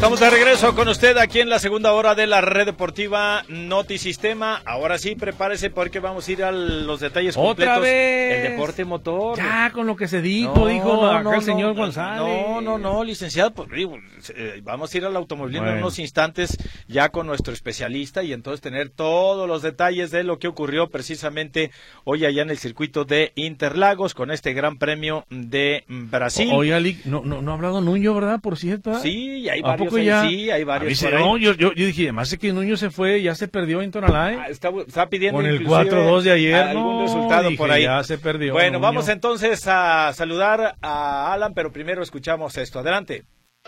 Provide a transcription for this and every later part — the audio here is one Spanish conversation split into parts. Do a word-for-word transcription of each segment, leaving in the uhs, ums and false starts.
Estamos de regreso con usted aquí en la segunda hora de la Red Deportiva Notisistema. Ahora sí, prepárese porque vamos a ir a los detalles completos. ¡Otra vez! El deporte motor. Ya, con lo que se dijo, no, dijo no, acá no, el señor no, González. No, no, no, licenciado, pues, eh, vamos a ir al automovilismo bueno. en unos instantes ya con nuestro especialista y entonces tener todos los detalles de lo que ocurrió precisamente hoy allá en el circuito de Interlagos con este Gran Premio de Brasil. Oiga, no, no, no ha hablado Nuño, ¿verdad? Por cierto. ¿eh? Sí, hay ¿A varios poco ahí, ya? sí, hay varios. Dice, por ahí. no, yo, yo, yo dije, además de que Nuño se fue, ya se perdió en Tonalá. Ah, está, está pidiendo con el inclusive cuatro dos de ayer, algún no, resultado dije, por ahí. Ya se perdió. Bueno, Nuño. vamos entonces a saludar a Alan, pero primero escuchamos esto. Adelante.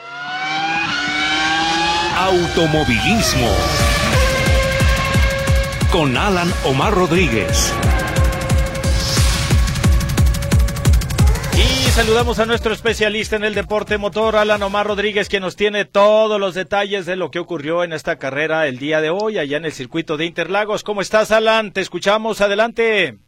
Automovilismo con Alan Omar Rodríguez. Y saludamos a nuestro especialista en el deporte motor, Alan Omar Rodríguez, quien nos tiene todos los detalles de lo que ocurrió en esta carrera el día de hoy, allá en el circuito de Interlagos. ¿Cómo estás, Alan? Te escuchamos, adelante.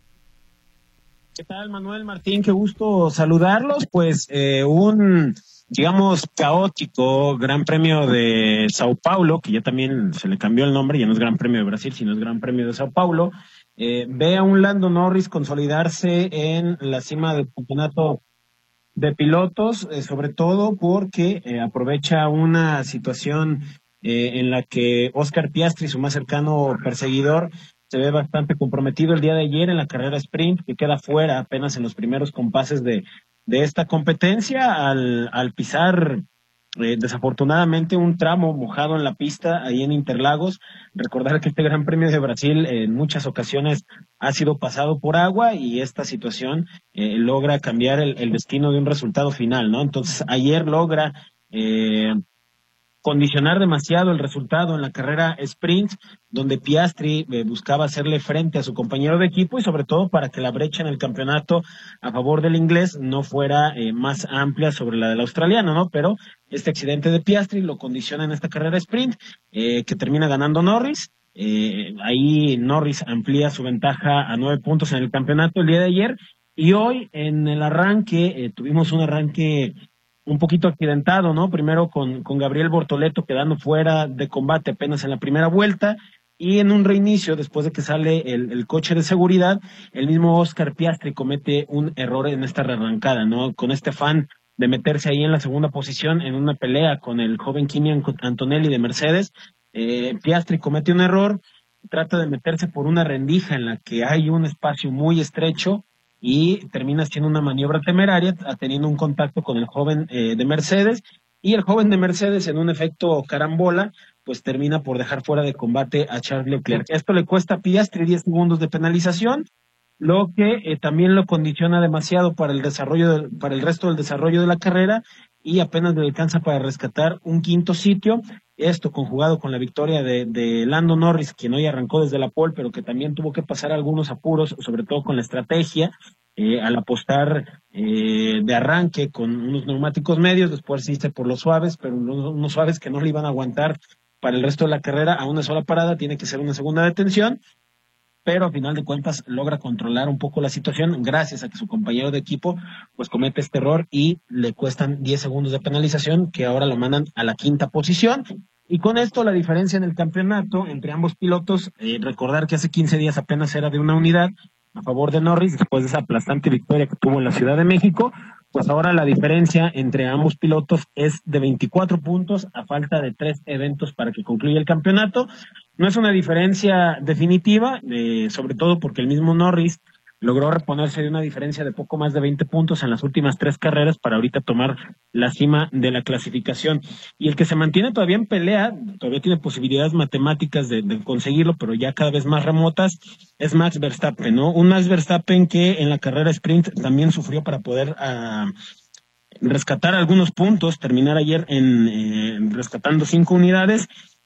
¿Qué tal, Manuel Martín? Qué gusto saludarlos. Pues eh, un, digamos, caótico Gran Premio de Sao Paulo, que ya también se le cambió el nombre, ya no es Gran Premio de Brasil, sino es Gran Premio de Sao Paulo. Eh, ve a un Lando Norris consolidarse en la cima del campeonato de pilotos, eh, sobre todo porque eh, aprovecha una situación eh, en la que Oscar Piastri, su más cercano perseguidor, se ve bastante comprometido el día de ayer en la carrera sprint, que queda fuera apenas en los primeros compases de, de esta competencia al, al pisar Eh, desafortunadamente un tramo mojado en la pista ahí en Interlagos. Recordar que este Gran Premio de Brasil eh, en muchas ocasiones ha sido pasado por agua y esta situación eh, logra cambiar el, el destino de un resultado final, ¿no? Entonces ayer logra eh, condicionar demasiado el resultado en la carrera sprint, donde Piastri eh, buscaba hacerle frente a su compañero de equipo y sobre todo para que la brecha en el campeonato a favor del inglés no fuera eh, más amplia sobre la del australiano, ¿no? Pero este accidente de Piastri lo condiciona en esta carrera sprint, eh, que termina ganando Norris. Eh, ahí Norris amplía su ventaja a nueve puntos en el campeonato el día de ayer y hoy en el arranque eh, tuvimos un arranque un poquito accidentado, ¿no? Primero con, con Gabriel Bortoleto quedando fuera de combate apenas en la primera vuelta y en un reinicio, después de que sale el, el coche de seguridad, el mismo Oscar Piastri comete un error en esta rearrancada, ¿no? Con este afán de meterse ahí en la segunda posición en una pelea con el joven Kimi Antonelli de Mercedes, eh, Piastri comete un error, trata de meterse por una rendija en la que hay un espacio muy estrecho y termina haciendo una maniobra temeraria, teniendo un contacto con el joven eh, de Mercedes, y el joven de Mercedes, en un efecto carambola, pues termina por dejar fuera de combate a Charles Leclerc. Esto le cuesta a Piastri diez segundos de penalización, lo que eh, también lo condiciona demasiado para el desarrollo, de, para el resto del desarrollo de la carrera, y apenas le alcanza para rescatar un quinto sitio. Esto conjugado con la victoria de, de Lando Norris, quien hoy arrancó desde la pole, pero que también tuvo que pasar algunos apuros, sobre todo con la estrategia, eh, al apostar eh, de arranque con unos neumáticos medios, después irse por los suaves, pero unos, unos suaves que no le iban a aguantar para el resto de la carrera a una sola parada, tiene que ser una segunda detención, pero a final de cuentas logra controlar un poco la situación gracias a que su compañero de equipo pues comete este error y le cuestan diez segundos de penalización que ahora lo mandan a la quinta posición. Y con esto la diferencia en el campeonato entre ambos pilotos, eh, recordar que hace quince días apenas era de una unidad a favor de Norris después de esa aplastante victoria que tuvo en la Ciudad de México, pues ahora la diferencia entre ambos pilotos es de veinticuatro puntos a falta de tres eventos para que concluya el campeonato. No es una diferencia definitiva, eh, sobre todo porque el mismo Norris logró reponerse de una diferencia de poco más de veinte puntos en las últimas tres carreras para ahorita tomar la cima de la clasificación. Y el que se mantiene todavía en pelea, todavía tiene posibilidades matemáticas de, de conseguirlo, pero ya cada vez más remotas, es Max Verstappen, ¿no? Un Max Verstappen que en la carrera sprint también sufrió para poder uh, rescatar algunos puntos, terminar ayer en eh, rescatando cinco unidades.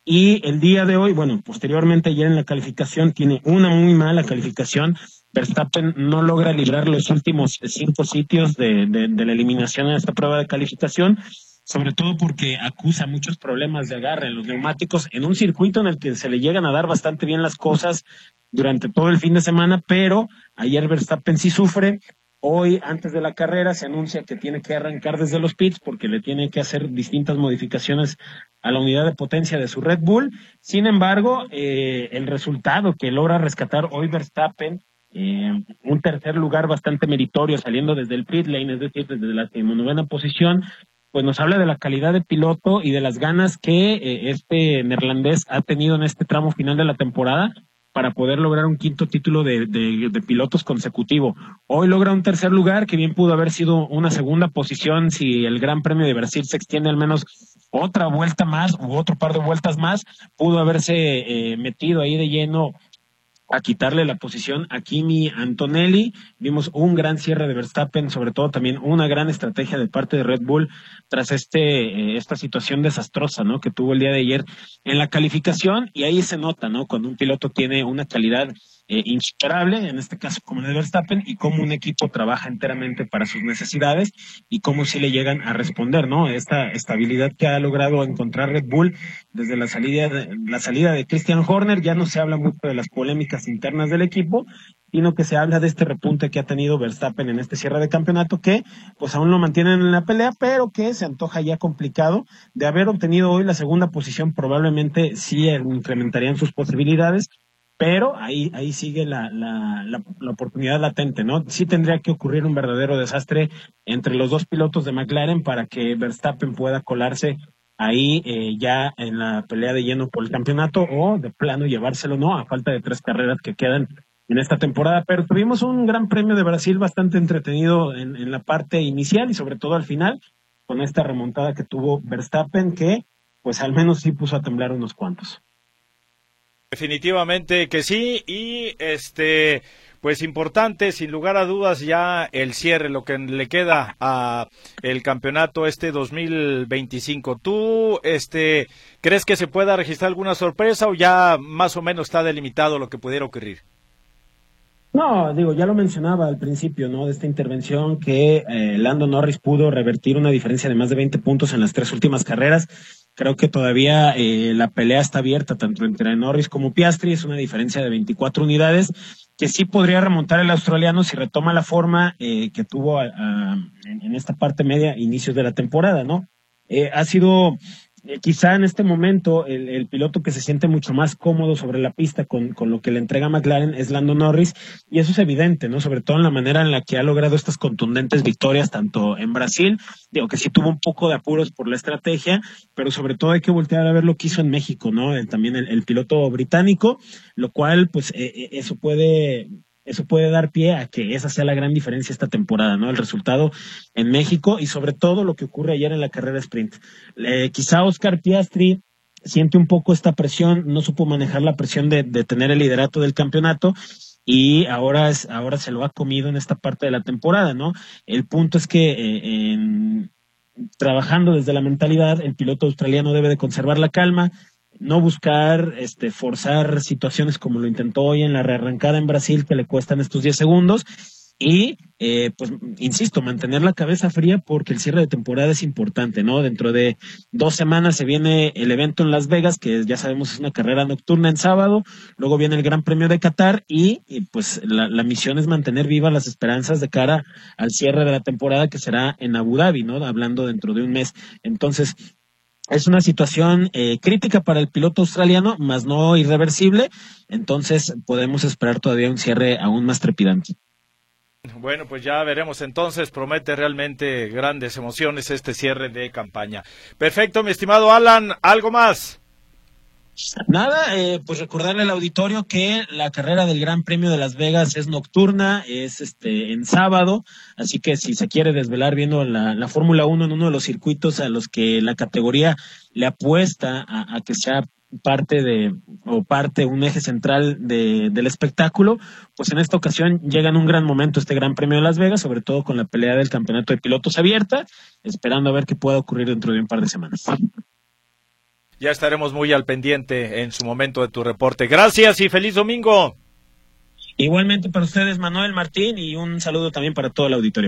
Y el día de hoy, bueno, posteriormente ayer en la calificación tiene una muy mala calificación. Verstappen no logra librar los últimos cinco sitios de, de, de la eliminación en esta prueba de calificación, sobre todo porque acusa muchos problemas de agarre en los neumáticos en un circuito en el que se le llegan a dar bastante bien las cosas durante todo el fin de semana, pero ayer Verstappen sí sufre. Hoy, antes de la carrera, se anuncia que tiene que arrancar desde los pits porque le tiene que hacer distintas modificaciones a la unidad de potencia de su Red Bull. Sin embargo, eh, el resultado que logra rescatar hoy Verstappen, eh, un tercer lugar bastante meritorio saliendo desde el pit lane, es decir, desde la novena posición, pues nos habla de la calidad de piloto y de las ganas que eh, este neerlandés ha tenido en este tramo final de la temporada para poder lograr un quinto título de, de, de pilotos consecutivo. Hoy logra un tercer lugar, que bien pudo haber sido una segunda posición si el Gran Premio de Brasil se extiende al menos otra vuelta más u otro par de vueltas más, pudo haberse eh, metido ahí de lleno a quitarle la posición a Kimi Antonelli. Vimos un gran cierre de Verstappen, sobre todo también una gran estrategia de parte de Red Bull tras este eh, esta situación desastrosa, ¿no?, que tuvo el día de ayer en la calificación, y ahí se nota, ¿no?, cuando un piloto tiene una calidad eh, insuperable, en este caso como el de Verstappen, y cómo un equipo trabaja enteramente para sus necesidades y cómo sí le llegan a responder, ¿no? Esta estabilidad que ha logrado encontrar Red Bull desde la salida de, la salida de Christian Horner. Ya no se habla mucho de las polémicas internas del equipo, sino que se habla de este repunte que ha tenido Verstappen en este cierre de campeonato, que pues aún lo mantienen en la pelea, pero que se antoja ya complicado. De haber obtenido hoy la segunda posición, probablemente sí incrementarían sus posibilidades, pero ahí ahí sigue la, la, la, la oportunidad latente, ¿no? Sí tendría que ocurrir un verdadero desastre entre los dos pilotos de McLaren para que Verstappen pueda colarse ahí eh, ya en la pelea de lleno por el campeonato, o de plano llevárselo, ¿no?, a falta de tres carreras que quedan en esta temporada. Pero tuvimos un Gran Premio de Brasil bastante entretenido en, en la parte inicial y sobre todo al final, con esta remontada que tuvo Verstappen, que pues al menos sí puso a temblar unos cuantos. Definitivamente que sí, y este, pues importante, sin lugar a dudas, ya el cierre, lo que le queda a el campeonato este dos mil veinticinco. ¿Tú, este, crees que se pueda registrar alguna sorpresa o ya más o menos está delimitado lo que pudiera ocurrir? No, digo, ya lo mencionaba al principio, ¿no?, de esta intervención, que eh, Lando Norris pudo revertir una diferencia de más de veinte puntos en las tres últimas carreras. Creo que todavía eh, la pelea está abierta tanto entre Norris como Piastri, es una diferencia de veinticuatro unidades, que sí podría remontar el australiano si retoma la forma eh, que tuvo a, a, en, en esta parte media, inicios de la temporada, ¿no? Eh, ha sido eh, quizá en este momento el, el piloto que se siente mucho más cómodo sobre la pista con, con lo que le entrega McLaren es Lando Norris, y eso es evidente, ¿no?, sobre todo en la manera en la que ha logrado estas contundentes victorias tanto en Brasil, digo que sí tuvo un poco de apuros por la estrategia, pero sobre todo hay que voltear a ver lo que hizo en México, ¿no?, eh, también el, el piloto británico, lo cual pues eh, eso puede... Eso puede dar pie a que esa sea la gran diferencia esta temporada, ¿no? El resultado en México y sobre todo lo que ocurre ayer en la carrera sprint. Eh, quizá Oscar Piastri siente un poco esta presión, no supo manejar la presión de, de tener el liderato del campeonato, y ahora es, ahora se lo ha comido en esta parte de la temporada, ¿no? El punto es que eh, en, trabajando desde la mentalidad, el piloto australiano debe de conservar la calma, no buscar este forzar situaciones como lo intentó hoy en la rearrancada en Brasil, que le cuestan estos diez segundos, y eh, pues insisto, mantener la cabeza fría porque el cierre de temporada es importante, ¿no? Dentro de dos semanas se viene el evento en Las Vegas, que ya sabemos es una carrera nocturna en sábado, luego viene el Gran Premio de Qatar y, y pues la, la misión es mantener vivas las esperanzas de cara al cierre de la temporada, que será en Abu Dhabi, ¿no?, hablando dentro de un mes. Entonces es una situación eh, crítica para el piloto australiano, más no irreversible, entonces podemos esperar todavía un cierre aún más trepidante. Bueno, pues ya veremos entonces, promete realmente grandes emociones este cierre de campaña. Perfecto, mi estimado Alan, ¿algo más? Nada, eh, pues recordarle al auditorio que la carrera del Gran Premio de Las Vegas es nocturna, es este en sábado, así que si se quiere desvelar viendo la, la Fórmula uno en uno de los circuitos a los que la categoría le apuesta a, a que sea parte de, o parte, un eje central de, del espectáculo, pues en esta ocasión llega en un gran momento este Gran Premio de Las Vegas, sobre todo con la pelea del campeonato de pilotos abierta, esperando a ver qué pueda ocurrir dentro de un par de semanas. Ya estaremos muy al pendiente en su momento de tu reporte. Gracias y feliz domingo. Igualmente para ustedes, Manuel, Martín, y un saludo también para todo el auditorio.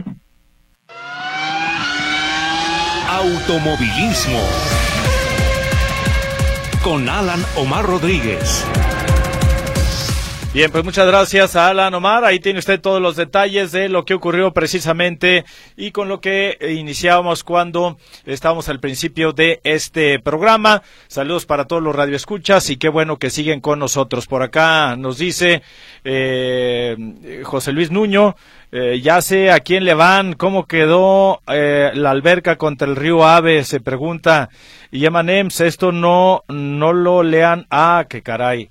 Automovilismo con Alan Omar Rodríguez. Bien, pues muchas gracias a Alan Omar. Ahí tiene usted todos los detalles de lo que ocurrió precisamente y con lo que iniciábamos cuando estábamos al principio de este programa. Saludos para todos los radioescuchas y qué bueno que siguen con nosotros. Por acá nos dice eh, José Luis Nuño, eh, ya sé a quién le van, cómo quedó eh, la alberca contra el río Ave, se pregunta. Y Emanems, esto no, no lo lean. Ah, qué caray.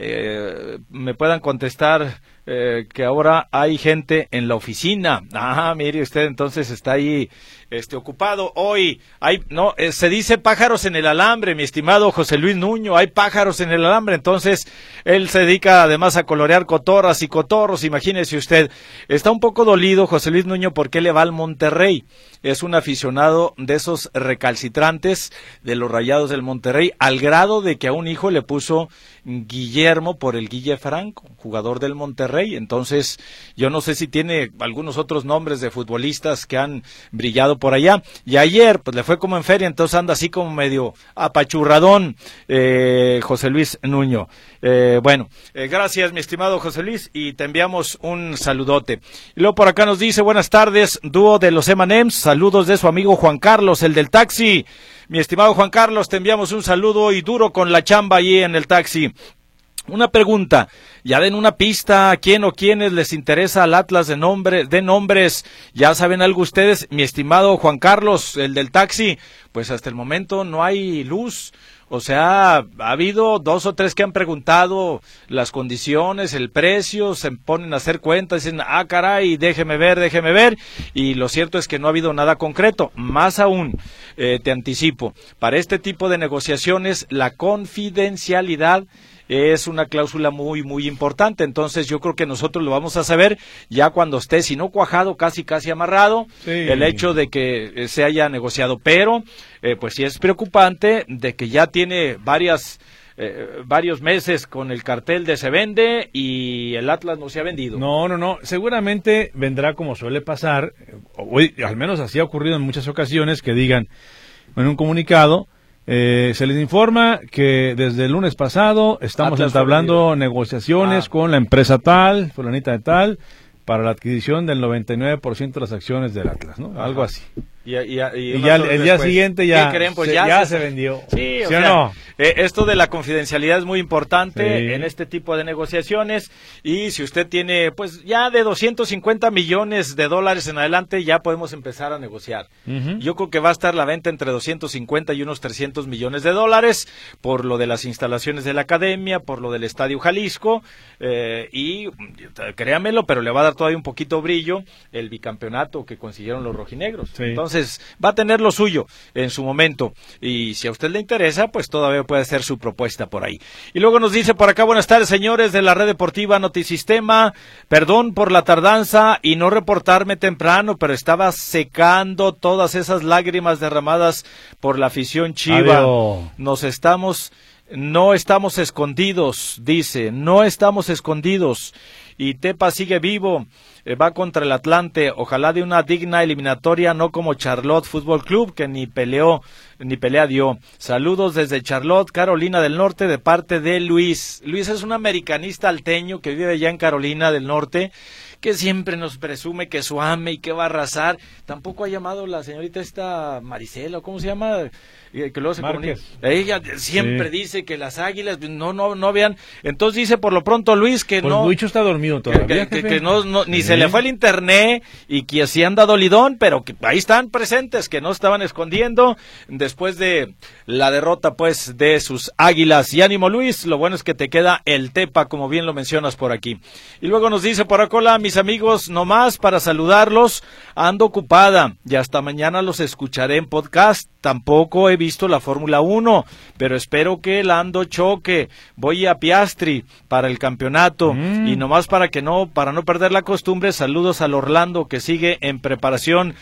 Eh, me puedan contestar eh, que ahora hay gente en la oficina. Ah, mire usted, entonces está ahí este ocupado. Hoy hay, no, eh, se dice pájaros en el alambre, mi estimado José Luis Nuño, hay pájaros en el alambre, entonces él se dedica además a colorear cotorras y cotorros, imagínese usted. Está un poco dolido José Luis Nuño porque le va al Monterrey. Es un aficionado de esos recalcitrantes de los Rayados del Monterrey, al grado de que a un hijo le puso Guillermo por el Guille Franco, jugador del Monterrey. Entonces, yo no sé si tiene algunos otros nombres de futbolistas que han brillado por allá. Y ayer, pues le fue como en feria, entonces anda así como medio apachurradón eh, José Luis Nuño. Eh, bueno, eh, gracias mi estimado José Luis y te enviamos un saludote. Y luego por acá nos dice, buenas tardes, dúo de los Emanems, saludos de su amigo Juan Carlos, el del taxi. Mi estimado Juan Carlos, te enviamos un saludo y duro con la chamba allí en el taxi. Una pregunta, ya den una pista a quién o quiénes les interesa al Atlas de nombre, de nombres, ya saben algo ustedes, mi estimado Juan Carlos, el del taxi, pues hasta el momento no hay luz. O sea, ha habido dos o tres que han preguntado las condiciones, el precio, se ponen a hacer cuentas, dicen, ah, caray, déjeme ver, déjeme ver, y lo cierto es que no ha habido nada concreto. Más aún, eh, te anticipo, para este tipo de negociaciones, la confidencialidad es una cláusula muy, muy importante, entonces yo creo que nosotros lo vamos a saber ya cuando esté, si no cuajado, casi, casi amarrado, sí, el hecho de que se haya negociado, pero eh, pues sí es preocupante de que ya tiene varias, eh, varios meses con el cartel de se vende y el Atlas no se ha vendido. No, no, no, seguramente vendrá como suele pasar, o, al menos así ha ocurrido en muchas ocasiones, que digan en un comunicado, Eh, se les informa que desde el lunes pasado estamos Atlas entablando Unido. negociaciones ah. con la empresa tal, fulanita de tal, para la adquisición del noventa y nueve por ciento de las acciones del Atlas, ¿no? Ajá. Algo así. Y, y, y, y ya el, el día siguiente ya, creen? Pues se, ya, ya se, se vendió. Sí, o ¿Sí sea, o no? eh, esto de la confidencialidad es muy importante sí. en este tipo de negociaciones y si usted tiene pues ya de doscientos cincuenta millones de dólares en adelante ya podemos empezar a negociar. Uh-huh. Yo creo que va a estar la venta entre doscientos cincuenta y unos trescientos millones de dólares por lo de las instalaciones de la academia, por lo del Estadio Jalisco eh, y créamelo, pero le va a dar todavía un poquito brillo el bicampeonato que consiguieron los rojinegros. Sí. Entonces Entonces, va a tener lo suyo en su momento. Y si a usted le interesa, pues todavía puede hacer su propuesta por ahí. Y luego nos dice por acá, buenas tardes, señores de la Red Deportiva Notisistema. Perdón por la tardanza y no reportarme temprano, pero estaba secando todas esas lágrimas derramadas por la afición chiva. Adiós. Nos estamos, no estamos escondidos, dice, no estamos escondidos. Y Tepa sigue vivo. Va contra el Atlante, ojalá de una digna eliminatoria, no como Charlotte Fútbol Club, que ni peleó, ni pelea dio. Saludos desde Charlotte, Carolina del Norte, de parte de Luis. Luis es un americanista alteño que vive allá en Carolina del Norte, que siempre nos presume que su ame y que va a arrasar. Tampoco ha llamado la señorita esta Maricela, ¿cómo se llama? Que luego se comunica. Ella siempre sí. dice que las Águilas no no no vean. Entonces dice por lo pronto Luis que pues no. Lucho está dormido todavía. Que, que, que no, no ni sí. se le fue el internet y que así anda dolidón, pero que ahí están presentes, que no estaban escondiendo después de la derrota pues de sus Águilas. Y ánimo Luis, lo bueno es que te queda el Tepa, como bien lo mencionas por aquí. Y luego nos dice por acá, hola mis amigos, nomás para saludarlos, ando ocupada y hasta mañana los escucharé en podcast. Tampoco he visto la Fórmula uno, pero espero que Lando choque. Voy a Piastri para el campeonato mm. y nomás para que no, para no perder la costumbre, saludos al Orlando que sigue en preparación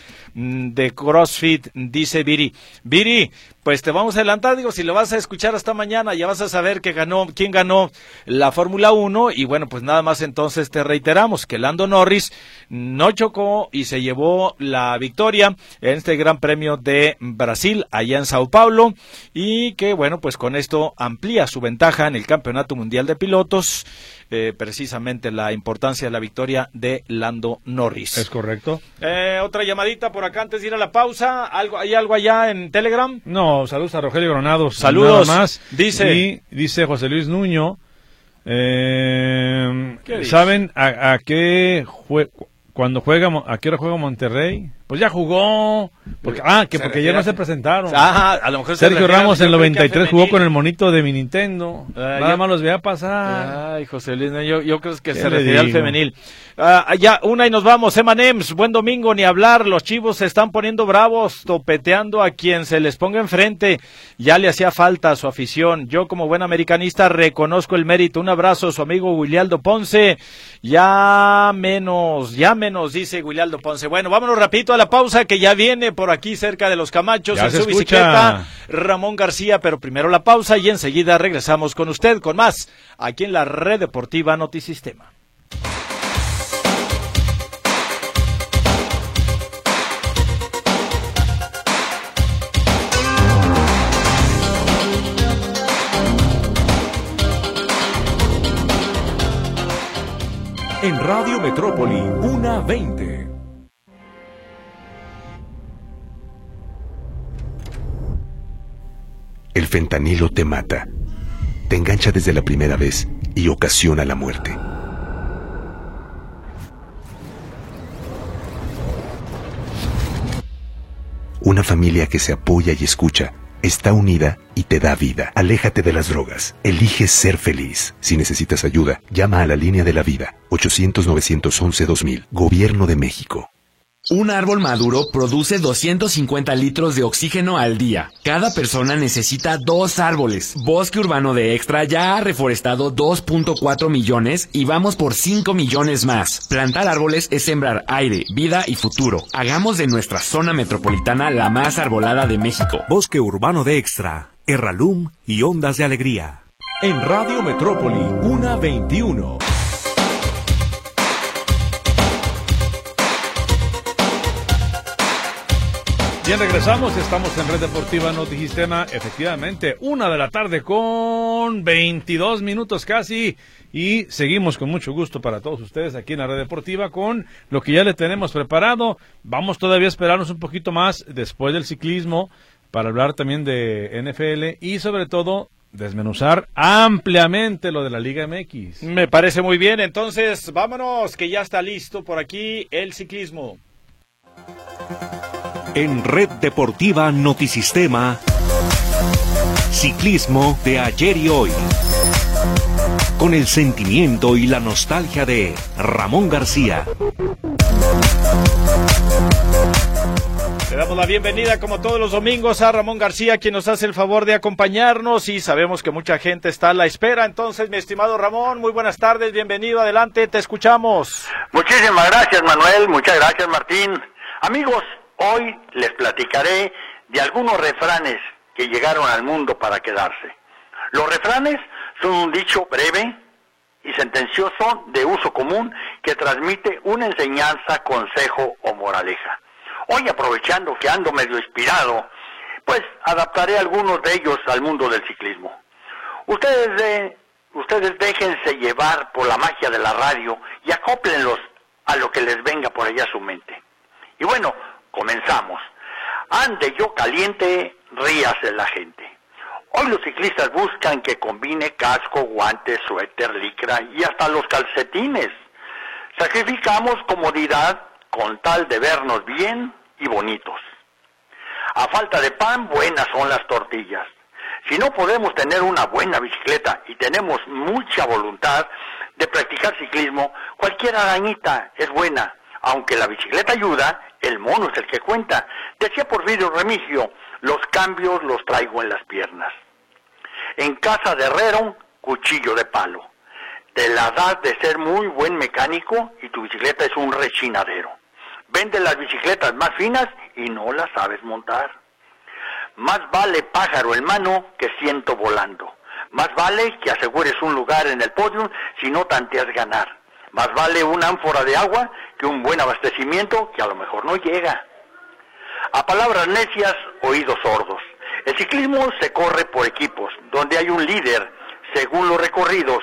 de CrossFit, dice Viri. Viri, pues te vamos a adelantar, digo, si lo vas a escuchar hasta mañana, ya vas a saber que ganó, quién ganó la Fórmula uno, y bueno, pues nada más entonces te reiteramos que Lando Norris no chocó y se llevó la victoria en este Gran Premio de Brasil, allá en Sao Paulo, y que bueno, pues con esto amplía su ventaja en el Campeonato Mundial de Pilotos, eh, precisamente la importancia de la victoria de Lando Norris. Es correcto. Eh, otra llamadita por acá antes de ir a la pausa. ¿Algo, ¿Hay algo allá en Telegram? No, saludos a Rogelio Granados. Saludos. Nada más. Dice. Y dice José Luis Nuño. Eh, ¿Qué ¿Saben a, a qué jue, cuando juega a qué hora juega Monterrey? Pues ya jugó. Porque, ah, que porque ya no se presentaron. Ah, a lo mejor Sergio Ramos en el noventa y tres jugó femenil. con el monito de mi Nintendo. Ah, Nada yo, más los veía pasar. Ay, José Luis, no, yo, yo creo que se le refiere al digo? femenil. Ah, ya, una y nos vamos. Emanems, buen domingo, ni hablar. Los Chivos se están poniendo bravos, topeteando a quien se les ponga enfrente. Ya le hacía falta a su afición. Yo, como buen americanista, reconozco el mérito. Un abrazo a su amigo Guilialdo Ponce. Ya menos, ya menos, dice Guilialdo Ponce. Bueno, vámonos rapidito a la pausa, que ya viene por aquí cerca de los Camachos Ya en se su escucha. bicicleta Ramón García, pero primero la pausa y enseguida regresamos con usted con más aquí en la Red Deportiva Notisistema. En Radio Metrópoli, una veinte. El fentanilo te mata, te engancha desde la primera vez y ocasiona la muerte. Una familia que se apoya y escucha, está unida y te da vida. Aléjate de las drogas. Elige ser feliz. Si necesitas ayuda, llama a la línea de la vida. ochocientos, novecientos once, dos mil. Gobierno de México. Un árbol maduro produce doscientos cincuenta litros de oxígeno al día. Cada persona necesita dos árboles. Bosque Urbano de Extra ya ha reforestado dos punto cuatro millones y vamos por cinco millones más. Plantar árboles es sembrar aire, vida y futuro. Hagamos de nuestra zona metropolitana la más arbolada de México. Bosque Urbano de Extra, Erralum y Ondas de Alegría. En Radio Metrópoli, una veintiuno. Bien, regresamos, estamos en Red Deportiva Notisistema, efectivamente, una de la tarde con veintidós minutos casi, y seguimos con mucho gusto para todos ustedes aquí en la Red Deportiva con lo que ya le tenemos preparado. Vamos todavía a esperarnos un poquito más después del ciclismo para hablar también de N F L y sobre todo desmenuzar ampliamente lo de la Liga M X. Me parece muy bien, entonces vámonos, que ya está listo por aquí el ciclismo. En Red Deportiva Notisistema, ciclismo de ayer y hoy, con el sentimiento y la nostalgia de Ramón García. Le damos la bienvenida como todos los domingos a Ramón García, quien nos hace el favor de acompañarnos, y sabemos que mucha gente está a la espera. Entonces, mi estimado Ramón, muy buenas tardes, bienvenido, adelante, te escuchamos. Muchísimas gracias, Manuel, muchas gracias, Martín. Amigos, hoy les platicaré de algunos refranes que llegaron al mundo para quedarse. Los refranes son un dicho breve y sentencioso de uso común que transmite una enseñanza, consejo o moraleja. Hoy, aprovechando que ando medio inspirado, pues adaptaré algunos de ellos al mundo del ciclismo. Ustedes, de, ustedes déjense llevar por la magia de la radio y acóplenlos a lo que les venga por allá a su mente. Y bueno, comenzamos. Ande yo caliente, ríase la gente. Hoy los ciclistas buscan que combine casco, guantes, suéter, licra y hasta los calcetines. Sacrificamos comodidad con tal de vernos bien y bonitos. A falta de pan, buenas son las tortillas. Si no podemos tener una buena bicicleta y tenemos mucha voluntad de practicar ciclismo, cualquier arañita es buena. Aunque la bicicleta ayuda, el mono es el que cuenta. Decía Porfirio Remigio, los cambios los traigo en las piernas. En casa de herrero, cuchillo de palo. Te la das de ser muy buen mecánico y tu bicicleta es un rechinadero. Vende las bicicletas más finas y no las sabes montar. Más vale pájaro en mano que ciento volando. Más vale que asegures un lugar en el podio si no tanteas ganar. Más vale una ánfora de agua que un buen abastecimiento que a lo mejor no llega. A palabras necias, oídos sordos. El ciclismo se corre por equipos, donde hay un líder según los recorridos.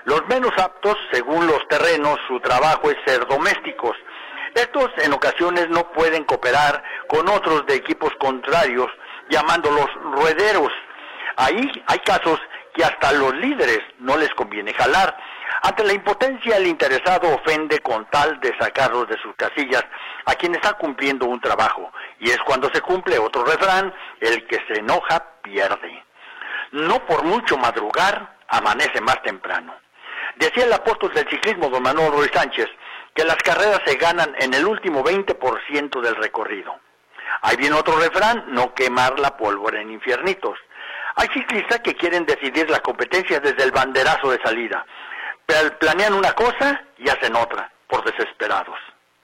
Los menos aptos, según los terrenos, su trabajo es ser domésticos. Estos en ocasiones no pueden cooperar con otros de equipos contrarios, llamándolos ruederos. Ahí hay casos que hasta a los líderes no les conviene jalar. Ante la impotencia, el interesado ofende con tal de sacarlos de sus casillas a quien está cumpliendo un trabajo. Y es cuando se cumple otro refrán: el que se enoja pierde. No por mucho madrugar, amanece más temprano. Decía el apóstol del ciclismo, don Manuel Ruiz Sánchez, que las carreras se ganan en el último veinte por ciento del recorrido. Ahí viene otro refrán: no quemar la pólvora en infiernitos. Hay ciclistas que quieren decidir la competencia desde el banderazo de salida, pero planean una cosa y hacen otra, por desesperados.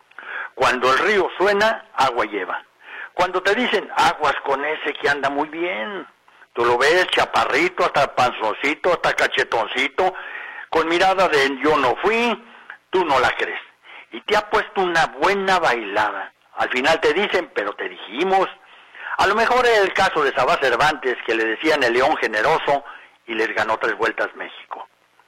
Cuando el río suena, agua lleva. Cuando te dicen, aguas con ese que anda muy bien, tú lo ves chaparrito, hasta panzoncito, hasta cachetoncito, con mirada de yo no fui, tú no la crees. Y te ha puesto una buena bailada. Al final te dicen, pero te dijimos. A lo mejor es el caso de Sabá Cervantes, que le decían el león generoso, y les ganó tres vueltas México.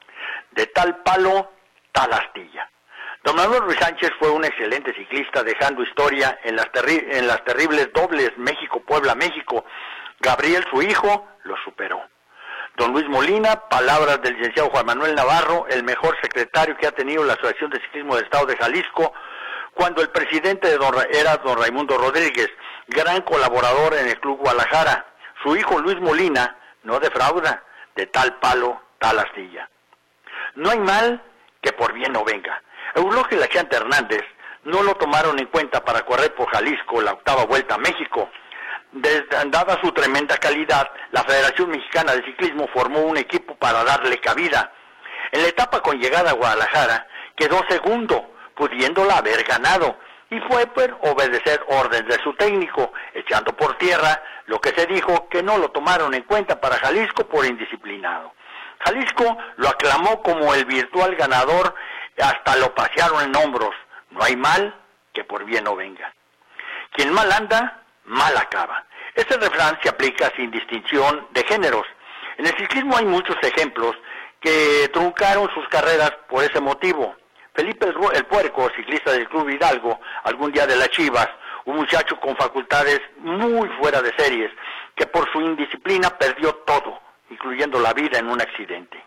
De tal palo, tal astilla. Don Manuel Ruiz Sánchez fue un excelente ciclista, dejando historia en las, terri en las terribles dobles México-Puebla-México. Gabriel, su hijo, lo superó. Don Luis Molina, palabras del licenciado Juan Manuel Navarro, el mejor secretario que ha tenido la Asociación de Ciclismo del Estado de Jalisco, cuando el presidente de don, era don Raimundo Rodríguez, gran colaborador en el Club Guadalajara. Su hijo Luis Molina no defrauda, de tal palo, tal astilla. No hay mal que por bien no venga. Eulogio Lachante Hernández no lo tomaron en cuenta para correr por Jalisco la octava Vuelta a México. Desde, dada su tremenda calidad, la Federación Mexicana de Ciclismo formó un equipo para darle cabida. En la etapa con llegada a Guadalajara, quedó segundo, pudiéndola haber ganado, y fue por obedecer órdenes de su técnico, echando por tierra lo que se dijo que no lo tomaron en cuenta para Jalisco por indisciplinado. Jalisco lo aclamó como el virtual ganador, hasta lo pasearon en hombros. No hay mal que por bien no venga. Quien mal anda, mal acaba. Este refrán se aplica sin distinción de géneros. En el ciclismo hay muchos ejemplos que truncaron sus carreras por ese motivo. Felipe el, el Puerco, ciclista del Club Hidalgo, algún día de las Chivas, un muchacho con facultades muy fuera de series, que por su indisciplina perdió todo, incluyendo la vida en un accidente.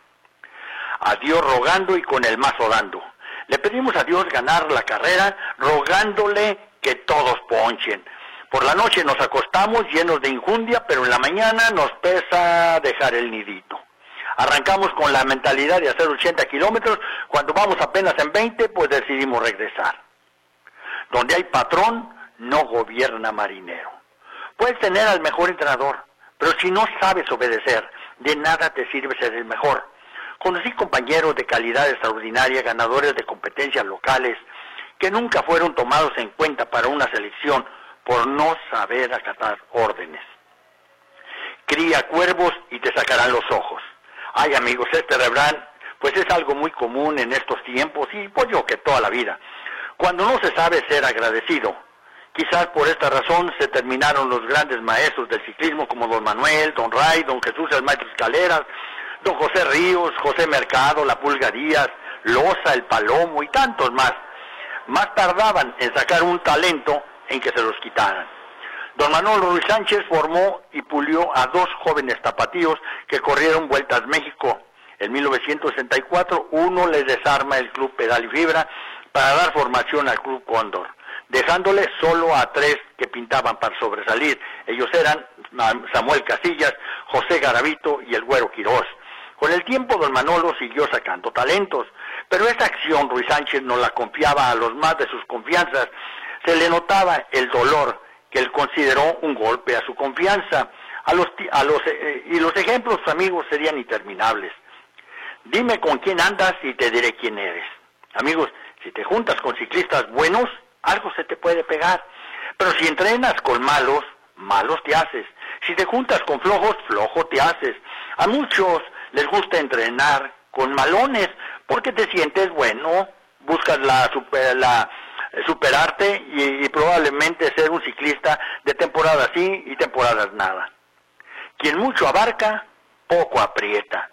A Dios rogando y con el mazo dando. Le pedimos a Dios ganar la carrera, rogándole que todos ponchen. Por la noche nos acostamos llenos de injundia, pero en la mañana nos pesa dejar el nidito. Arrancamos con la mentalidad de hacer ochenta kilómetros, cuando vamos apenas en veinte, pues decidimos regresar. Donde hay patrón, no gobierna marinero. Puedes tener al mejor entrenador, pero si no sabes obedecer, de nada te sirve ser el mejor. Conocí compañeros de calidad extraordinaria, ganadores de competencias locales, que nunca fueron tomados en cuenta para una selección por no saber acatar órdenes. Cría cuervos y te sacarán los ojos. Ay, amigos, este refrán pues es algo muy común en estos tiempos, y pues yo que toda la vida. Cuando no se sabe ser agradecido, quizás por esta razón se terminaron los grandes maestros del ciclismo como don Manuel, don Ray, don Jesús el Maestro Escaleras, don José Ríos, José Mercado, la Pulga Díaz, Loza, el Palomo y tantos más. Más tardaban en sacar un talento en que se los quitaran. Don Manuel Ruiz Sánchez formó y pulió a dos jóvenes tapatíos que corrieron Vueltas México. En mil novecientos sesenta y cuatro, uno les desarma el Club Pedal y Fibra para dar formación al Club Cóndor, dejándole solo a tres que pintaban para sobresalir. Ellos eran Samuel Casillas, José Garavito y el Güero Quirós. Con el tiempo, don Manolo siguió sacando talentos, pero esa acción Ruiz Sánchez no la confiaba a los más de sus confianzas. Se le notaba el dolor que él consideró un golpe a su confianza. A los, a los, eh, y los ejemplos, amigos, serían interminables. Dime con quién andas y te diré quién eres. Amigos, si te juntas con ciclistas buenos, algo se te puede pegar. Pero si entrenas con malos, malos te haces. Si te juntas con flojos, flojo te haces. A muchos les gusta entrenar con malones porque te sientes bueno, buscas la, super, la superarte y, y probablemente ser un ciclista de temporadas sí y temporadas nada. Quien mucho abarca, poco aprieta.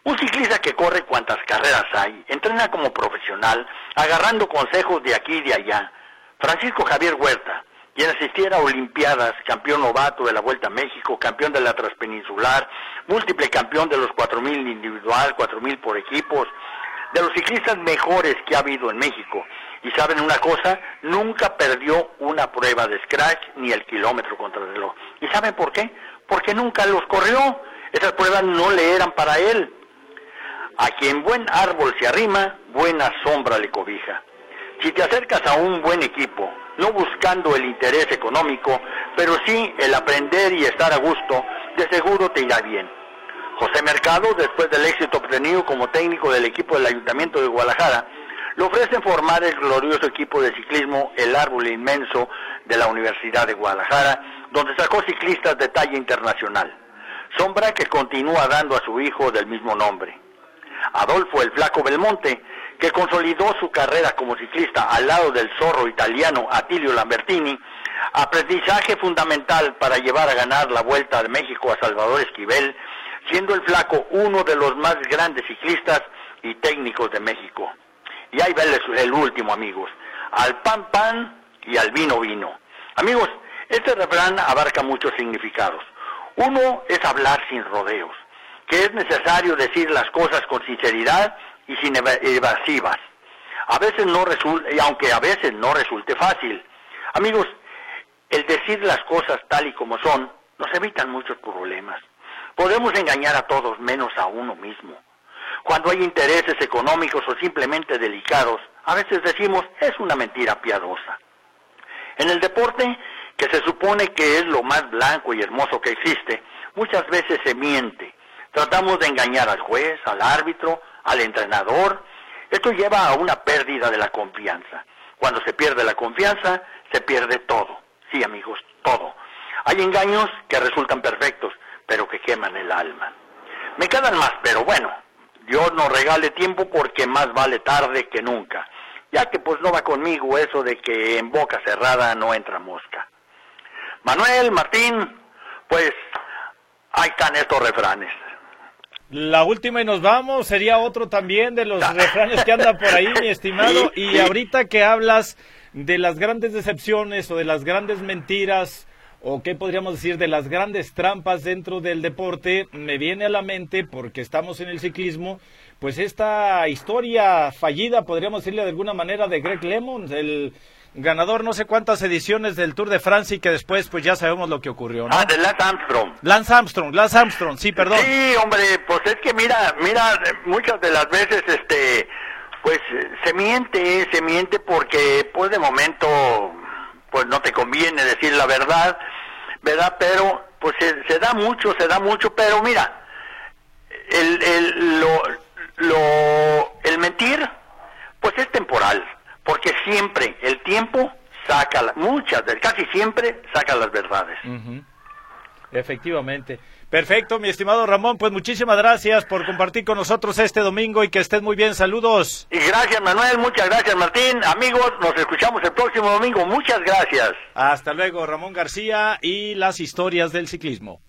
Un ciclista que corre cuantas carreras hay, entrena como profesional, agarrando consejos de aquí y de allá. Francisco Javier Huerta, quien asistiera a Olimpiadas, campeón novato de la Vuelta a México, campeón de la Transpeninsular, múltiple campeón de los cuatro mil individual, cuatro mil por equipos, de los ciclistas mejores que ha habido en México. Y saben una cosa, nunca perdió una prueba de scratch ni el kilómetro contra el reloj. ¿Y saben por qué? Porque nunca los corrió. Esas pruebas no le eran para él. A quien buen árbol se arrima, buena sombra le cobija. Si te acercas a un buen equipo, no buscando el interés económico, pero sí el aprender y estar a gusto, de seguro te irá bien. José Mercado, después del éxito obtenido como técnico del equipo del Ayuntamiento de Guadalajara, le ofrecen formar el glorioso equipo de ciclismo El Árbol Inmenso de la Universidad de Guadalajara, donde sacó ciclistas de talla internacional. Sombra que continúa dando a su hijo del mismo nombre. Adolfo el Flaco Belmonte, que consolidó su carrera como ciclista al lado del zorro italiano Attilio Lambertini, aprendizaje fundamental para llevar a ganar la Vuelta de México a Salvador Esquivel, siendo el Flaco uno de los más grandes ciclistas y técnicos de México. Y ahí va el, el último, amigos, al pan pan y al vino vino. Amigos, este refrán abarca muchos significados. Uno es hablar sin rodeos, que es necesario decir las cosas con sinceridad y sin evasivas. A veces no resulta, y aunque a veces no resulte fácil. Amigos, el decir las cosas tal y como son nos evitan muchos problemas. Podemos engañar a todos menos a uno mismo. Cuando hay intereses económicos o simplemente delicados, a veces decimos es una mentira piadosa. En el deporte, que se supone que es lo más blanco y hermoso que existe, muchas veces se miente. Tratamos de engañar al juez, al árbitro, al entrenador. Esto lleva a una pérdida de la confianza. Cuando se pierde la confianza, se pierde todo. Sí, amigos, todo. Hay engaños que resultan perfectos, pero que queman el alma. Me quedan más, pero bueno, Dios nos regale tiempo porque más vale tarde que nunca, ya que pues no va conmigo eso de que en boca cerrada no entra mosca. Manuel, Martín, pues ahí están estos refranes. La última y nos vamos, sería otro también de los refranes que anda por ahí, mi estimado, y ahorita que hablas de las grandes decepciones o de las grandes mentiras, o qué podríamos decir de las grandes trampas dentro del deporte, me viene a la mente, porque estamos en el ciclismo, pues esta historia fallida, podríamos decirle de alguna manera, de Greg LeMond, el ganador no sé cuántas ediciones del Tour de Francia y que después pues ya sabemos lo que ocurrió, ¿no? Ah, de Lance Armstrong. Lance Armstrong, Lance Armstrong, sí, perdón. Sí, hombre, pues es que mira, mira, muchas de las veces, este, pues se miente, se miente porque pues de momento, pues no te conviene decir la verdad, ¿verdad? Pero pues se, se da mucho, se da mucho, pero mira, el, el, lo, lo, el mentir, pues es temporal. Porque siempre el tiempo saca, la, muchas, casi siempre saca las verdades. Uh-huh. Efectivamente. Perfecto, mi estimado Ramón, pues muchísimas gracias por compartir con nosotros este domingo y que estés muy bien, saludos. Y gracias, Manuel, muchas gracias, Martín. Amigos, nos escuchamos el próximo domingo, muchas gracias. Hasta luego, Ramón García y las historias del ciclismo.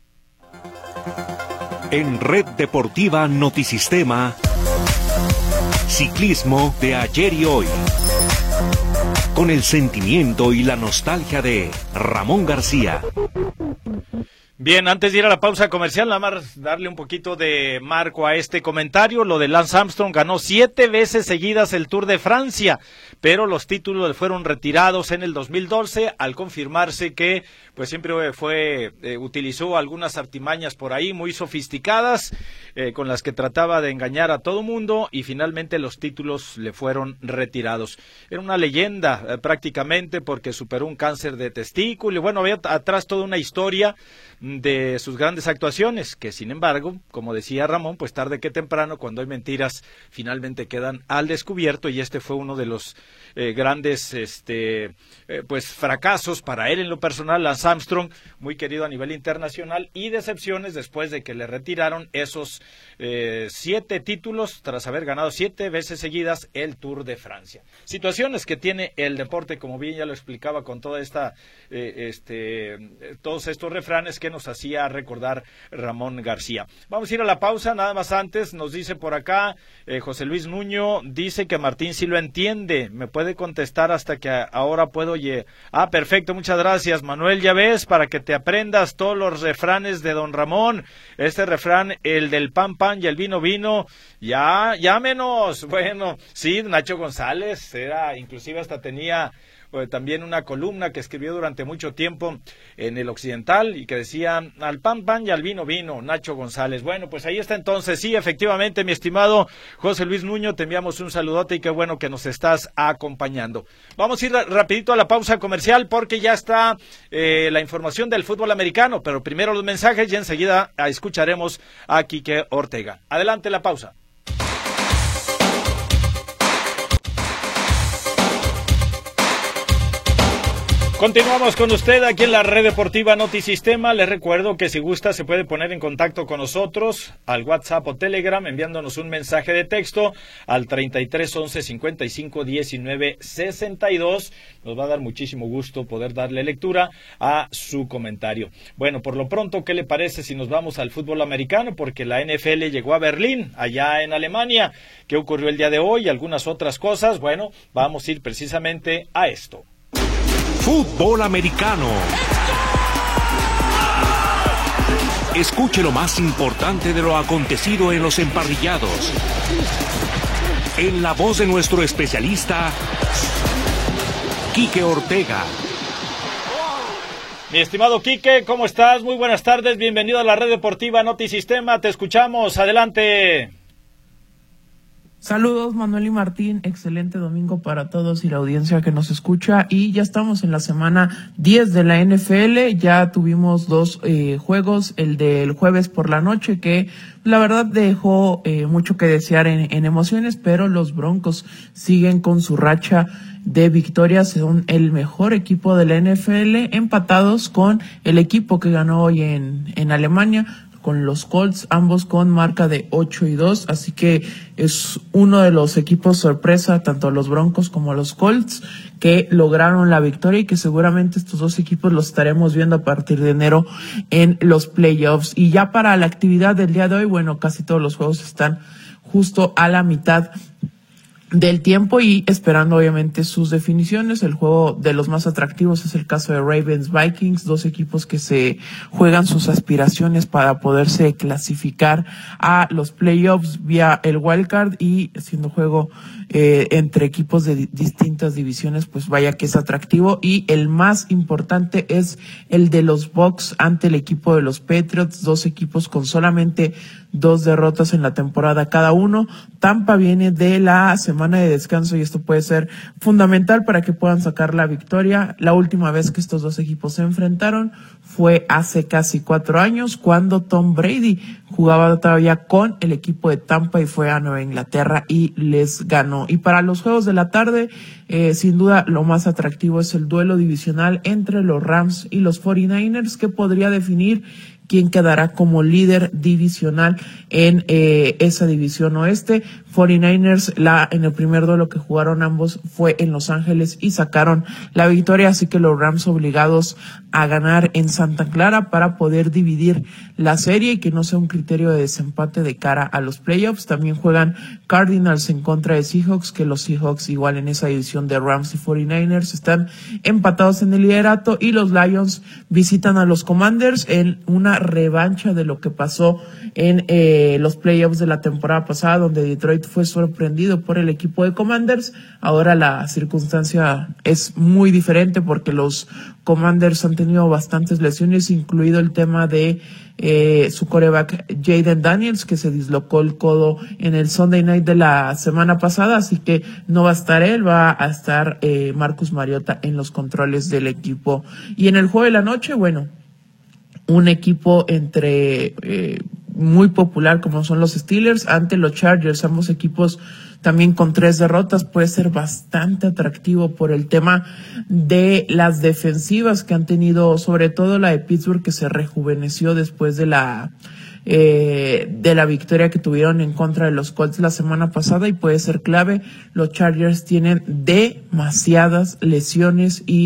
En Red Deportiva Notisistema, ciclismo de ayer y hoy, con el sentimiento y la nostalgia de Ramón García. Bien, antes de ir a la pausa comercial, nada más darle un poquito de marco a este comentario. Lo de Lance Armstrong, ganó siete veces seguidas el Tour de Francia, pero los títulos fueron retirados en el dos mil doce al confirmarse que pues siempre fue eh, utilizó algunas artimañas por ahí muy sofisticadas eh, con las que trataba de engañar a todo mundo y finalmente los títulos le fueron retirados. Era una leyenda eh, prácticamente porque superó un cáncer de testículo y bueno, había atrás toda una historia de sus grandes actuaciones, que sin embargo, como decía Ramón, pues tarde que temprano, cuando hay mentiras, finalmente quedan al descubierto, y este fue uno de los eh, grandes este eh, pues fracasos para él en lo personal. Lance Armstrong, muy querido a nivel internacional, y decepciones después de que le retiraron esos eh, siete títulos, tras haber ganado siete veces seguidas el Tour de Francia. Situaciones que tiene el deporte, como bien ya lo explicaba con toda esta, eh, este, todos estos refranes que nos nos hacía recordar Ramón García. Vamos a ir a la pausa, nada más antes, nos dice por acá eh, José Luis Nuño, dice que Martín sí lo entiende, me puede contestar hasta que ahora puedo... Oye, ah, perfecto, muchas gracias, Manuel, ya ves, para que te aprendas todos los refranes de don Ramón, este refrán, el del pan, pan y el vino, vino, ya, llámenos, bueno, sí, Nacho González, era, inclusive hasta tenía... Pues también una columna que escribió durante mucho tiempo en el Occidental y que decía al pan pan y al vino vino, Nacho González. Bueno, pues ahí está entonces, sí, efectivamente, mi estimado José Luis Nuño, te enviamos un saludote y qué bueno que nos estás acompañando. Vamos a ir rapidito a la pausa comercial porque ya está eh, la información del fútbol americano, pero primero los mensajes y enseguida escucharemos a Quique Ortega. Adelante la pausa. Continuamos con usted aquí en la Red Deportiva Notisistema. Les recuerdo que si gusta se puede poner en contacto con nosotros al WhatsApp o Telegram enviándonos un mensaje de texto al treinta y tres once cincuenta y cinco diecinueve sesenta y dos. Nos va a dar muchísimo gusto poder darle lectura a su comentario. Bueno, por lo pronto, ¿qué le parece si nos vamos al fútbol americano? Porque la N F L llegó a Berlín, allá en Alemania. ¿Qué ocurrió el día de hoy? Algunas otras cosas. Bueno, vamos a ir precisamente a esto. Fútbol americano. Escuche lo más importante de lo acontecido en los emparrillados. En la voz de nuestro especialista, Quique Ortega. Mi estimado Quique, ¿cómo estás? Muy buenas tardes, bienvenido a la Red Deportiva Notisistema, te escuchamos, adelante. Saludos Manuel y Martín, excelente domingo para todos y la audiencia que nos escucha y ya estamos en la semana diez de la N F L, ya tuvimos dos eh, juegos, el del jueves por la noche que la verdad dejó eh, mucho que desear en, en emociones, pero los Broncos siguen con su racha de victorias, son el mejor equipo de la N F L, empatados con el equipo que ganó hoy en, en Alemania, con los Colts, ambos con marca de ocho y dos, así que es uno de los equipos sorpresa, tanto los Broncos como los Colts, que lograron la victoria y que seguramente estos dos equipos los estaremos viendo a partir de enero en los playoffs. Y ya para la actividad del día de hoy, bueno, casi todos los juegos están justo a la mitad del tiempo y esperando obviamente sus definiciones. El juego de los más atractivos es el caso de Ravens Vikings, dos equipos que se juegan sus aspiraciones para poderse clasificar a los playoffs vía el wildcard y siendo juego eh, entre equipos de di- distintas divisiones, pues vaya que es atractivo. Y el más importante es el de los Bucs ante el equipo de los Patriots, dos equipos con solamente dos derrotas en la temporada cada uno. Tampa viene de la semana de descanso y esto puede ser fundamental para que puedan sacar la victoria. La última vez que estos dos equipos se enfrentaron fue hace casi cuatro años cuando Tom Brady jugaba todavía con el equipo de Tampa y fue a Nueva Inglaterra y les ganó. Y para los juegos de la tarde, eh, sin duda lo más atractivo es el duelo divisional entre los Rams y los cuarenta y nueve ers que podría definir quién quedará como líder divisional en eh, esa división oeste. cuarenta y nueve ers, la, en el primer duelo que jugaron ambos fue en Los Ángeles y sacaron la victoria, así que los Rams obligados a ganar en Santa Clara para poder dividir la serie y que no sea un criterio de desempate de cara a los playoffs. También juegan Cardinals en contra de Seahawks, que los Seahawks igual en esa división de Rams y cuarenta y nueve ers están empatados en el liderato y los Lions visitan a los Commanders en una revancha de lo que pasó en eh, los playoffs de la temporada pasada, donde Detroit fue sorprendido por el equipo de Commanders. Ahora la circunstancia es muy diferente porque los Commanders han tenido bastantes lesiones, incluido el tema de eh, su quarterback Jaden Daniels, que se dislocó el codo en el Sunday Night de la semana pasada, así que no va a estar él, va a estar eh, Marcus Mariota en los controles del equipo. Y en el juego de la noche, bueno, un equipo entre eh, muy popular como son los Steelers ante los Chargers, ambos equipos también con tres derrotas, puede ser bastante atractivo por el tema de las defensivas que han tenido, sobre todo la de Pittsburgh, que se rejuveneció después de la eh, de la victoria que tuvieron en contra de los Colts la semana pasada y puede ser clave. Los Chargers tienen demasiadas lesiones y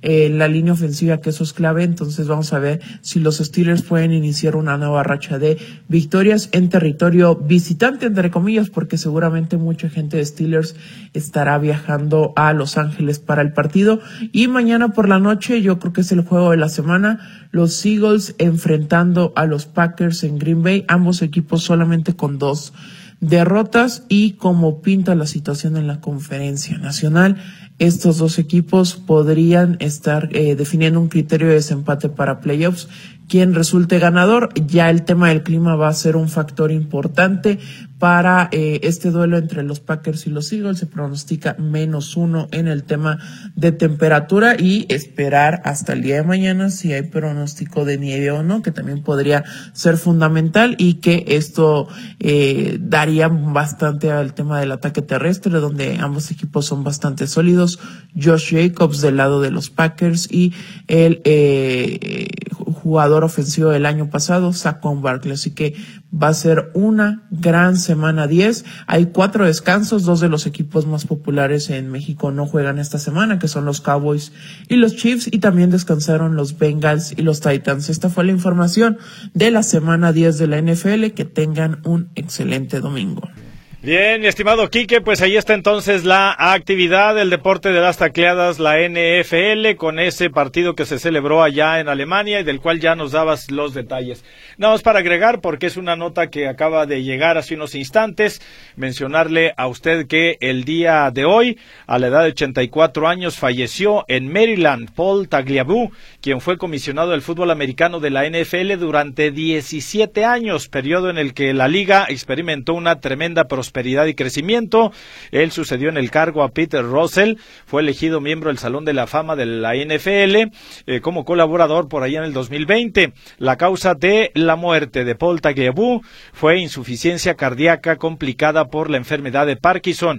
eh, la línea ofensiva, que eso es clave. Entonces vamos a ver si los Steelers pueden iniciar una nueva racha de victorias en territorio visitante, entre comillas, porque seguramente mucha gente de Steelers estará viajando a Los Ángeles para el partido. Y mañana por la noche yo creo que es el juego de la semana, los Eagles enfrentando a los Packers en Green Bay, ambos equipos solamente con dos derrotas, y como pinta la situación en la Conferencia Nacional, estos dos equipos podrían estar eh, definiendo un criterio de desempate para playoffs. Quien resulte ganador, ya el tema del clima va a ser un factor importante para eh, este duelo entre los Packers y los Eagles. Se pronostica menos uno en el tema de temperatura, y esperar hasta el día de mañana si hay pronóstico de nieve o no, que también podría ser fundamental, y que esto eh, daría bastante al tema del ataque terrestre, donde ambos equipos son bastante sólidos. Josh Jacobs del lado de los Packers y el eh, jugador ofensivo del año pasado, Saquon Barkley. Así que va a ser una gran semana diez. Hay cuatro descansos, dos de los equipos más populares en México no juegan esta semana, que son los Cowboys y los Chiefs, y también descansaron los Bengals y los Titans. Esta fue la información de la semana diez de la N F L. Que tengan un excelente domingo. Bien, mi estimado Quique, pues ahí está entonces la actividad del deporte de las tacleadas, la N F L, con ese partido que se celebró allá en Alemania y del cual ya nos dabas los detalles. Nada más para agregar, porque es una nota que acaba de llegar hace unos instantes, mencionarle a usted que el día de hoy, a la edad de ochenta y cuatro años, falleció en Maryland Paul Tagliabue, quien fue comisionado del fútbol americano de la N F L durante diecisiete años, periodo en el que la liga experimentó una tremenda prosperidad prosperidad y crecimiento. Él sucedió en el cargo a Peter Russell, fue elegido miembro del Salón de la Fama de la N F L eh, como colaborador por allá en el dos mil veinte. La causa de la muerte de Paul Tagliabue fue insuficiencia cardíaca complicada por la enfermedad de Parkinson.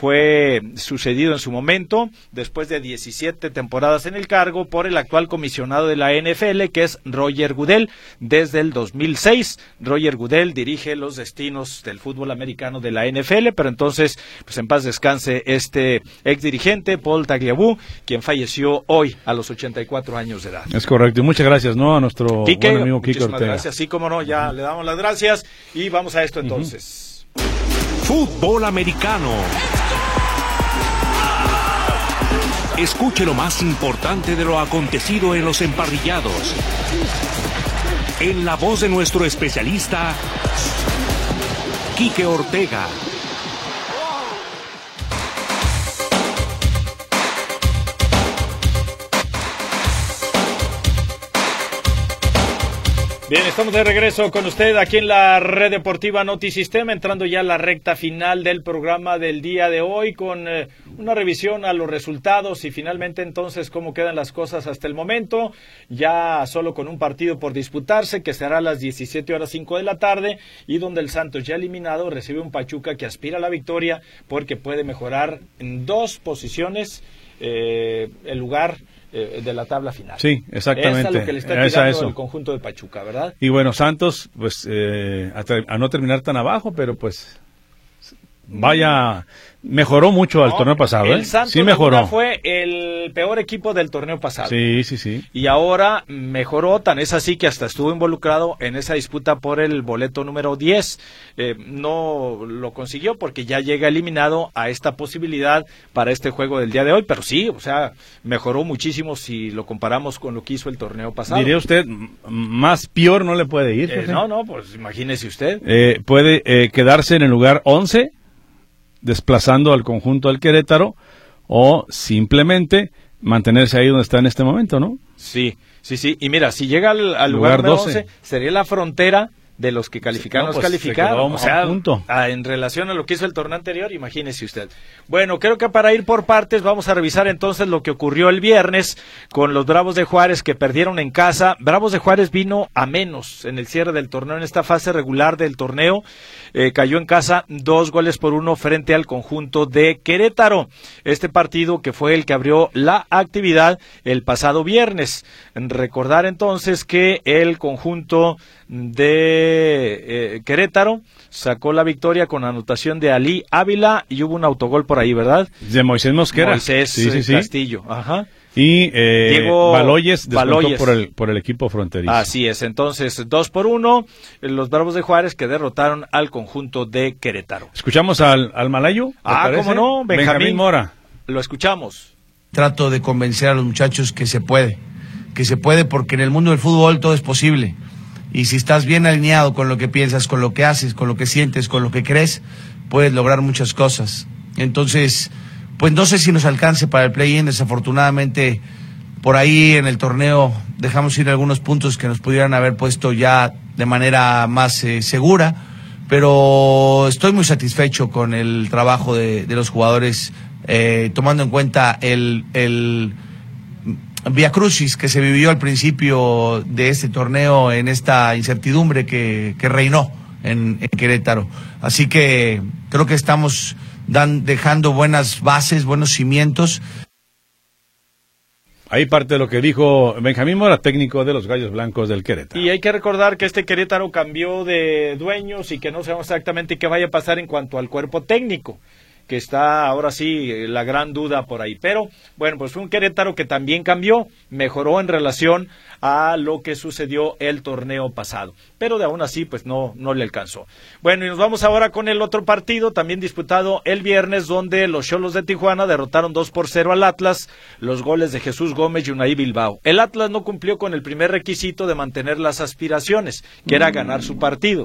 Fue sucedido en su momento, después de diecisiete temporadas en el cargo, por el actual comisionado de la N F L, que es Roger Goodell. Desde el dos mil seis, Roger Goodell dirige los destinos del fútbol americano de la N F L, pero entonces, pues en paz descanse este ex dirigente, Paul Tagliabue, quien falleció hoy a los ochenta y cuatro años de edad. Es correcto, y muchas gracias, ¿no? A nuestro Quique, buen amigo Quique muchísimas Ortega. Gracias, sí, como no, ya uh-huh. le damos las gracias y vamos a esto entonces. Uh-huh. Fútbol americano. Escuche lo más importante de lo acontecido en los emparrillados. En la voz de nuestro especialista, Quique Ortega. Bien, estamos de regreso con usted aquí en la Red Deportiva Notisistema, entrando ya a la recta final del programa del día de hoy con eh, una revisión a los resultados y finalmente entonces cómo quedan las cosas hasta el momento, ya solo con un partido por disputarse que será a las diecisiete horas cinco de la tarde y donde el Santos ya eliminado recibe un Pachuca que aspira a la victoria porque puede mejorar en dos posiciones eh, el lugar de la tabla final. Sí, exactamente. Esa es lo que le está tirando el conjunto de Pachuca, ¿verdad? Y bueno, Santos, pues, eh, a, a no terminar tan abajo, pero pues, vaya, mejoró mucho al no, torneo pasado, ¿eh? El Santos sí mejoró. Fue el peor equipo del torneo pasado. Sí, sí, sí. Y ahora mejoró, tan es así que hasta estuvo involucrado en esa disputa por el boleto número diez. Eh, no lo consiguió porque ya llega eliminado a esta posibilidad para este juego del día de hoy, pero sí, o sea, mejoró muchísimo si lo comparamos con lo que hizo el torneo pasado. Diría usted, más peor no le puede ir. Eh, no, no, pues imagínese usted. Eh, puede eh, quedarse en el lugar once, desplazando al conjunto del Querétaro, o simplemente mantenerse ahí donde está en este momento, ¿no? Sí, sí, sí. Y mira, si llega al, al lugar, lugar doce, once, sería la frontera de los que calificaron, no, pues, calificaron, o sea, punto. A, en relación a lo que hizo el torneo anterior, imagínese usted. Bueno, creo que para ir por partes vamos a revisar entonces lo que ocurrió el viernes con los Bravos de Juárez que perdieron en casa. Bravos de Juárez vino a menos en el cierre del torneo, en esta fase regular del torneo, eh, cayó en casa dos goles por uno frente al conjunto de Querétaro. Este partido que fue el que abrió la actividad el pasado viernes. Recordar entonces que el conjunto de Eh, Querétaro sacó la victoria con anotación de Ali Ávila y hubo un autogol por ahí, ¿verdad? De Moisés Mosquera. Moisés sí, sí, sí. Castillo, ajá. Y eh, Diego Baloyes descontó Baloyes. por el por el equipo fronterizo. Así es, entonces dos por uno, los Bravos de Juárez que derrotaron al conjunto de Querétaro. Escuchamos al, al malayo. Ah, parece? cómo no, Benjamín, Benjamín Mora. Lo escuchamos. Trato de convencer a los muchachos que se puede, que se puede porque en el mundo del fútbol todo es posible. Y si estás bien alineado con lo que piensas, con lo que haces, con lo que sientes, con lo que crees, puedes lograr muchas cosas. Entonces, pues no sé si nos alcance para el play-in, desafortunadamente por ahí en el torneo dejamos ir algunos puntos que nos pudieran haber puesto ya de manera más eh, segura, pero estoy muy satisfecho con el trabajo de, de los jugadores, eh, tomando en cuenta el, el viacrucis que se vivió al principio de este torneo en esta incertidumbre que, que reinó en, en Querétaro. Así que creo que estamos dan, dejando buenas bases, buenos cimientos. Ahí parte de lo que dijo Benjamín Mora, técnico de los Gallos Blancos del Querétaro. Y hay que recordar que este Querétaro cambió de dueños y que no sabemos exactamente qué vaya a pasar en cuanto al cuerpo técnico, que está ahora sí la gran duda por ahí. Pero, bueno, pues fue un Querétaro que también cambió, mejoró en relación a lo que sucedió el torneo pasado. Pero de aún así, pues no, no le alcanzó. Bueno, y nos vamos ahora con el otro partido, también disputado el viernes, donde los Xolos de Tijuana derrotaron dos por cero al Atlas, los goles de Jesús Gómez y Unai Bilbao. El Atlas no cumplió con el primer requisito de mantener las aspiraciones, que era ganar su partido.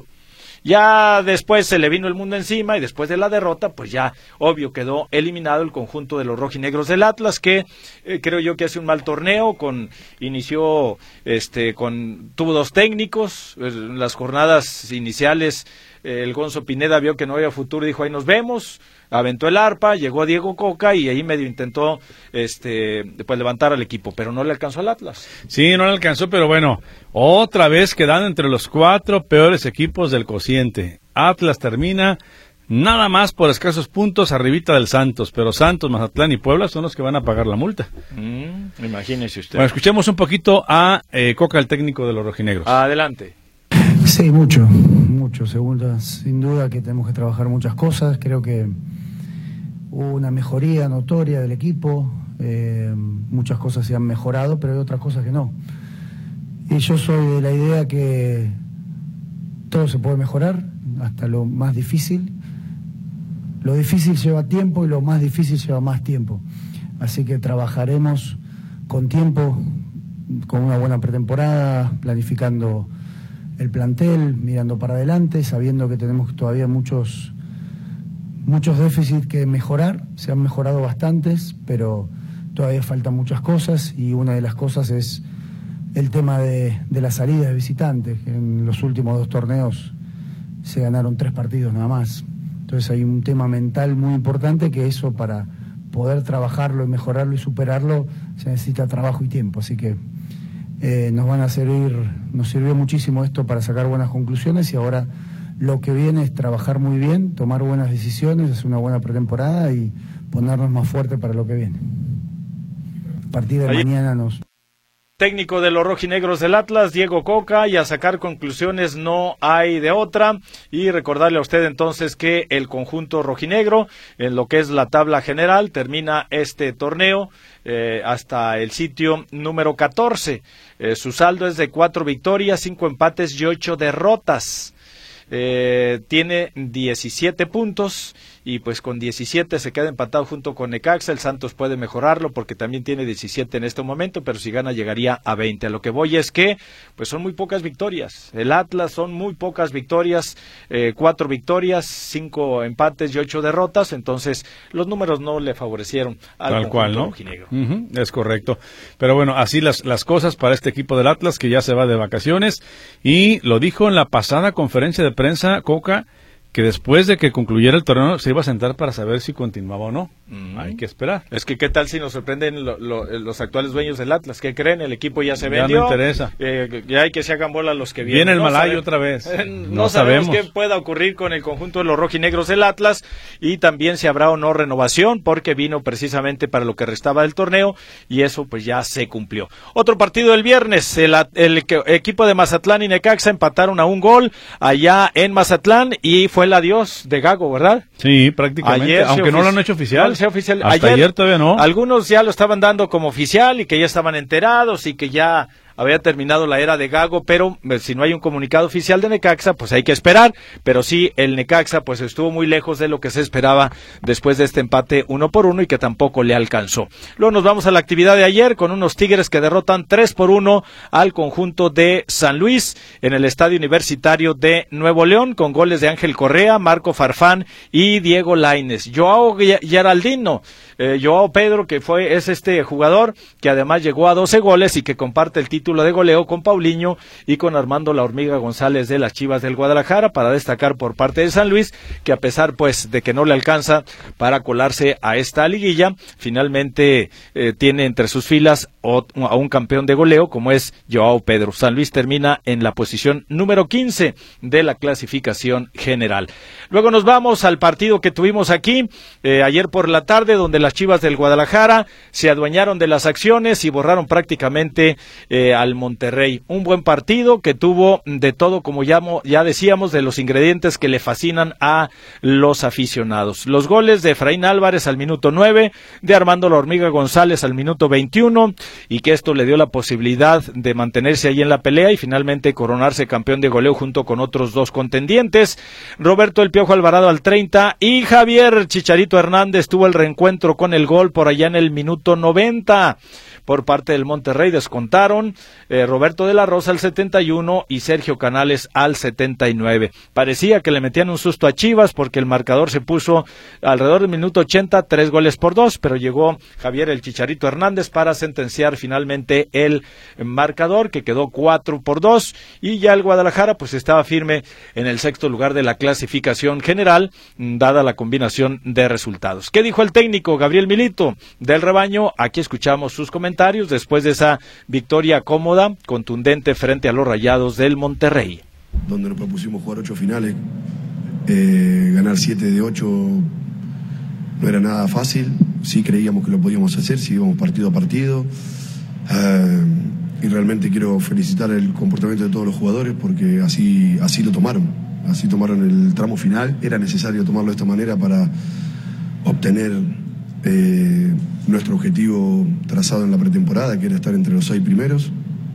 Ya después se le vino el mundo encima y después de la derrota, pues ya obvio quedó eliminado el conjunto de los rojinegros del Atlas, que eh, creo yo que hace un mal torneo, con inició este con tuvo dos técnicos, en las jornadas iniciales eh, el Gonzo Pineda vio que no había futuro y dijo ahí nos vemos, aventó el arpa, llegó Diego Coca y ahí medio intentó este pues levantar al equipo, pero no le alcanzó al Atlas. Sí, no le alcanzó, pero bueno, otra vez quedando entre los cuatro peores equipos del cociente. Atlas termina nada más por escasos puntos arribita del Santos, pero Santos, Mazatlán y Puebla son los que van a pagar la multa. Mm, imagínese usted. Bueno, escuchemos un poquito a eh, Coca, el técnico de los rojinegros. Adelante. Sí, mucho, mucho, segunda, sin duda que tenemos que trabajar muchas cosas, creo que hubo una mejoría notoria del equipo, eh, muchas cosas se han mejorado, pero hay otras cosas que no. Y yo soy de la idea que todo se puede mejorar, hasta lo más difícil. Lo difícil lleva tiempo y lo más difícil lleva más tiempo. Así que trabajaremos con tiempo, con una buena pretemporada, planificando el plantel, mirando para adelante, sabiendo que tenemos todavía muchos muchos déficits que mejorar. Se han mejorado bastantes, pero todavía faltan muchas cosas, y una de las cosas es el tema de, de la salida de visitantes, que en los últimos dos torneos se ganaron tres partidos nada más. Entonces hay un tema mental muy importante, que eso, para poder trabajarlo y mejorarlo y superarlo, se necesita trabajo y tiempo. Así que eh, nos van a servir, nos sirvió muchísimo esto para sacar buenas conclusiones, y ahora lo que viene es trabajar muy bien, tomar buenas decisiones, hacer una buena pretemporada y ponernos más fuerte para lo que viene. A partir de Ahí. mañana nos... Técnico de los rojinegros del Atlas, Diego Coca, y a sacar conclusiones no hay de otra. Y recordarle a usted entonces que el conjunto rojinegro, en lo que es la tabla general, termina este torneo eh, hasta el sitio número catorce. Eh, su saldo es de cuatro victorias, cinco empates y ocho derrotas. Eh, tiene diecisiete puntos y pues con diecisiete se queda empatado junto con Necaxa. El Santos puede mejorarlo porque también tiene diecisiete en este momento, pero si gana llegaría a veinte. A lo que voy es que pues son muy pocas victorias. El Atlas son muy pocas victorias, eh, cuatro victorias, cinco empates y ocho derrotas. Entonces los números no le favorecieron al Tal cual, ¿no? rojinegro. Uh-huh, es correcto. Pero bueno, así las, las cosas para este equipo del Atlas, que ya se va de vacaciones, y lo dijo en la pasada conferencia de prensa Coca, que después de que concluyera el torneo se iba a sentar para saber si continuaba o no. Mm. Hay que esperar. Es que qué tal si nos sorprenden lo, lo, los actuales dueños del Atlas. ¿Qué creen? El equipo ya se vendió. Ya no interesa. Eh, ya hay que se hagan bolas los que vienen. Viene el no Malayo sabe, otra vez. Eh, no, no sabemos, sabemos qué pueda ocurrir con el conjunto de los rojinegros del Atlas, y también si habrá o no renovación, porque vino precisamente para lo que restaba del torneo, y eso pues ya se cumplió. Otro partido del viernes, el, el equipo de Mazatlán y Necaxa empataron a un gol allá en Mazatlán, y fue fue el adiós de Gago, ¿verdad? Sí, prácticamente, ayer aunque no lo han hecho oficial. No, oficial. Hasta ayer, ayer todavía no. Algunos ya lo estaban dando como oficial y que ya estaban enterados y que ya había terminado la era de Gago, pero si no hay un comunicado oficial de Necaxa, pues hay que esperar, pero sí, el Necaxa pues estuvo muy lejos de lo que se esperaba después de este empate uno por uno y que tampoco le alcanzó. Luego nos vamos a la actividad de ayer con unos Tigres que derrotan tres por uno al conjunto de San Luis en el Estadio Universitario de Nuevo León, con goles de Ángel Correa, Marco Farfán y Diego Lainez. Joao Geraldino, eh, Joao Pedro, que fue es este jugador que además llegó a doce goles y que comparte el título de goleo con Paulinho y con Armando La Hormiga González de las Chivas del Guadalajara, para destacar por parte de San Luis, que a pesar pues de que no le alcanza para colarse a esta liguilla, finalmente eh, tiene entre sus filas o, a un campeón de goleo como es Joao Pedro. San Luis termina en la posición número quince de la clasificación general. Luego nos vamos al partido que tuvimos aquí eh, ayer por la tarde, donde las Chivas del Guadalajara se adueñaron de las acciones y borraron prácticamente eh, al Monterrey. Un buen partido que tuvo de todo, como ya, ya decíamos, de los ingredientes que le fascinan a los aficionados. Los goles de Efraín Álvarez al minuto nueve, de Armando La Hormiga González al minuto veintiuno, y que esto le dio la posibilidad de mantenerse ahí en la pelea y finalmente coronarse campeón de goleo junto con otros dos contendientes. Roberto El Piojo Alvarado al treinta y Javier Chicharito Hernández tuvo el reencuentro con el gol por allá en el minuto noventa. Por parte del Monterrey descontaron eh, Roberto de la Rosa al setenta y uno y Sergio Canales al setenta y nueve. Parecía que le metían un susto a Chivas porque el marcador se puso alrededor del minuto ochenta, tres goles por dos, pero llegó Javier el Chicharito Hernández para sentenciar finalmente el marcador, que quedó cuatro por dos, y ya el Guadalajara pues estaba firme en el sexto lugar de la clasificación general, dada la combinación de resultados. ¿Qué dijo el técnico Gabriel Milito del rebaño? Aquí escuchamos sus comentarios después de esa victoria cómoda, contundente frente a los Rayados del Monterrey. Donde nos propusimos jugar ocho finales, eh, ganar siete de ocho no era nada fácil, sí creíamos que lo podíamos hacer, sí íbamos partido a partido, eh, y realmente quiero felicitar el comportamiento de todos los jugadores porque así, así lo tomaron, así tomaron el tramo final, era necesario tomarlo de esta manera para obtener Eh, nuestro objetivo trazado en la pretemporada, que era estar entre los seis primeros,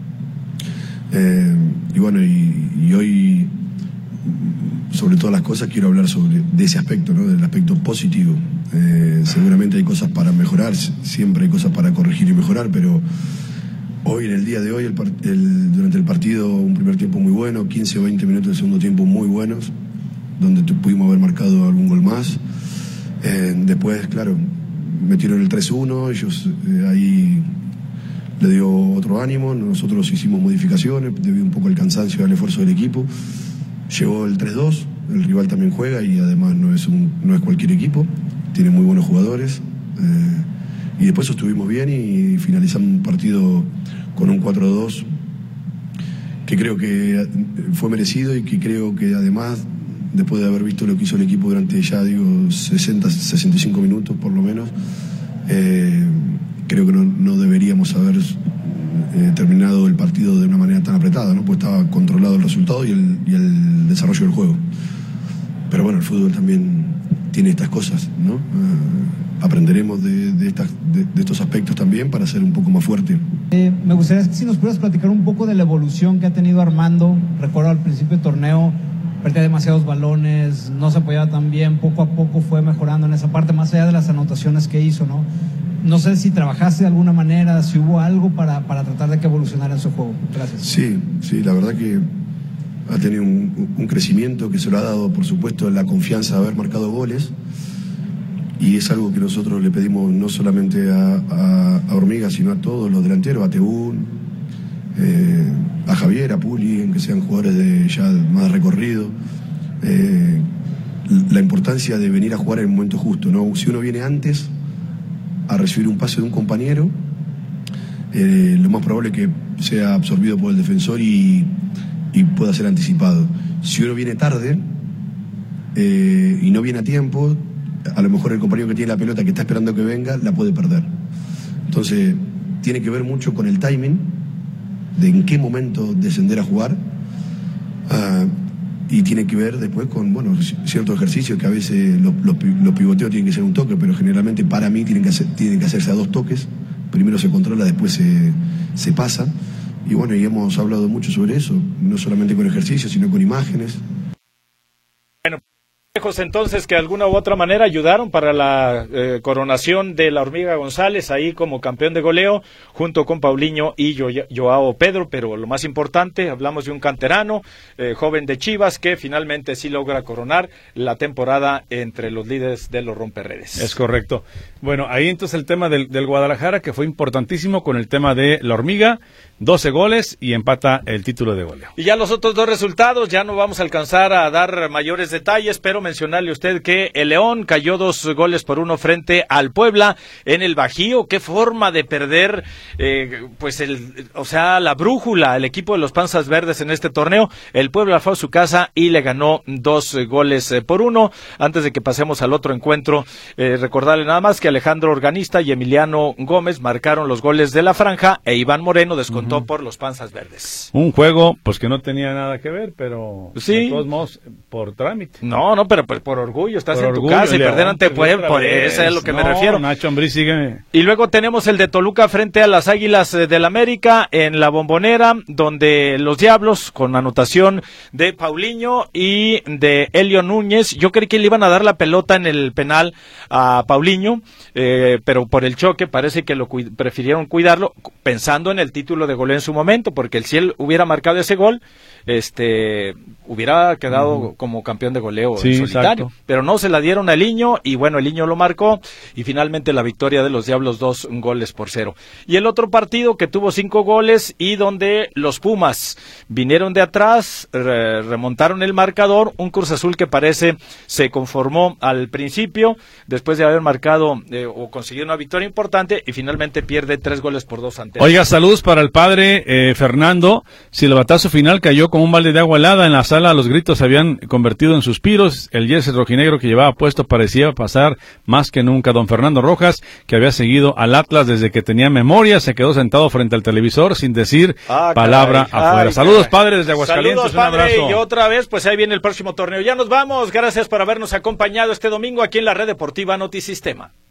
eh, y bueno, y, y hoy sobre todas las cosas quiero hablar sobre de ese aspecto, ¿no? Del aspecto positivo. Eh, seguramente hay cosas para mejorar, siempre hay cosas para corregir y mejorar, pero hoy, en el día de hoy, el, el, durante el partido, un primer tiempo muy bueno, quince o veinte minutos del segundo tiempo muy buenos, donde pudimos haber marcado algún gol más. Eh, después, claro, metieron el tres uno, ellos eh, ahí le dio otro ánimo, nosotros hicimos modificaciones debido un poco al cansancio y al esfuerzo del equipo. Llegó el tres dos, el rival también juega y además no es, un, no es cualquier equipo, tiene muy buenos jugadores, eh, y después estuvimos bien y finalizamos un partido con un cuatro dos que creo que fue merecido y que creo que además, después de haber visto lo que hizo el equipo durante ya digo sesenta, sesenta y cinco minutos por lo menos, eh, creo que no, no deberíamos haber eh, terminado el partido de una manera tan apretada, ¿no? Pues estaba controlado el resultado y el, y el desarrollo del juego. Pero bueno, el fútbol también tiene estas cosas, ¿no? Eh, aprenderemos de, de, estas, de, de estos aspectos también para ser un poco más fuerte. Eh, me gustaría que si nos pudieras platicar un poco de la evolución que ha tenido Armando. Recuerdo al principio del torneo perdía demasiados balones, no se apoyaba tan bien, poco a poco fue mejorando en esa parte, más allá de las anotaciones que hizo, ¿no? No sé si trabajaste de alguna manera, si hubo algo para, para tratar de que evolucionara en su juego. Gracias. Sí, sí, la verdad que ha tenido un, un crecimiento que se lo ha dado, por supuesto, la confianza de haber marcado goles, y es algo que nosotros le pedimos no solamente a, a, a Hormiga, sino a todos los delanteros, a Tebún, eh, a Javier, a Puli, en que sean jugadores de ya más recorrido, eh, la importancia de venir a jugar en el momento justo, ¿no? Si uno viene antes a recibir un pase de un compañero, eh, lo más probable es que sea absorbido por el defensor y, y pueda ser anticipado. Si uno viene tarde eh, y no viene a tiempo, a lo mejor el compañero que tiene la pelota, que está esperando que venga, la puede perder. Entonces tiene que ver mucho con el timing de en qué momento descender a jugar, uh, y tiene que ver después con, bueno, ciertos ejercicios que a veces los, los, los pivoteos tienen que ser un toque, pero generalmente para mí tienen que, hacer, tienen que hacerse a dos toques. Primero se controla, después se, se pasa. Y bueno, y hemos hablado mucho sobre eso, no solamente con ejercicios, sino con imágenes. Bueno, entonces que de alguna u otra manera ayudaron para la eh, coronación de la Hormiga González ahí como campeón de goleo junto con Paulinho y Yo- Joao Pedro, pero lo más importante, hablamos de un canterano eh, joven de Chivas que finalmente sí logra coronar la temporada entre los líderes de los romperredes. Es correcto. Bueno, ahí entonces el tema del, del Guadalajara, que fue importantísimo con el tema de la Hormiga, doce goles y empata el título de goleo. Y ya los otros dos resultados, ya no vamos a alcanzar a dar mayores detalles, pero mencionarle a usted que el León cayó dos goles por uno frente al Puebla en el Bajío. Qué forma de perder, eh, pues el, o sea, la brújula, el equipo de los Panzas Verdes en este torneo. El Puebla fue a su casa y le ganó dos goles eh, por uno. Antes de que pasemos al otro encuentro, eh, recordarle nada más que Alejandro Organista y Emiliano Gómez marcaron los goles de la franja e Iván Moreno descontó uh-huh. por los Panzas Verdes. Un juego, pues que no tenía nada que ver, pero sí. de todos modos, por trámite. No, no, pero pues, por orgullo, estás por en orgullo, tu casa y León, perder ante Puebla, por eso es a lo que no, me refiero. Nacho Ambriz sigue. Y luego tenemos el de Toluca frente a las Águilas del América en la Bombonera, donde los Diablos, con anotación de Paulinho y de Elio Núñez, yo creí que le iban a dar la pelota en el penal a Paulinho, eh, pero por el choque parece que lo cu- prefirieron cuidarlo, pensando en el título de goleo en su momento, porque si él hubiera marcado ese gol, este hubiera quedado uh-huh. como campeón de goleo sí, en solitario, exacto. pero no, se la dieron a Liño y bueno, el Liño lo marcó y finalmente la victoria de los Diablos, dos goles por cero. Y el otro partido que tuvo cinco goles y donde los Pumas vinieron de atrás, re- remontaron el marcador, un Cruz Azul que parece se conformó al principio después de haber marcado eh, o conseguido una victoria importante y finalmente pierde tres goles por dos ante. Oiga, saludos para el padre eh, Fernando. Silbatazo final cayó como un balde de agua helada en la sala, los gritos se habían convertido en suspiros, el jersey rojinegro que llevaba puesto parecía pasar más que nunca. Don Fernando Rojas, que había seguido al Atlas desde que tenía memoria, se quedó sentado frente al televisor sin decir ah, palabra caray, afuera. Ay, saludos, caray. Padre, desde Aguascalientes. Saludos, padre, un abrazo. Y otra vez, pues ahí viene el próximo torneo. Ya nos vamos, gracias por habernos acompañado este domingo aquí en la Red Deportiva Notisistema.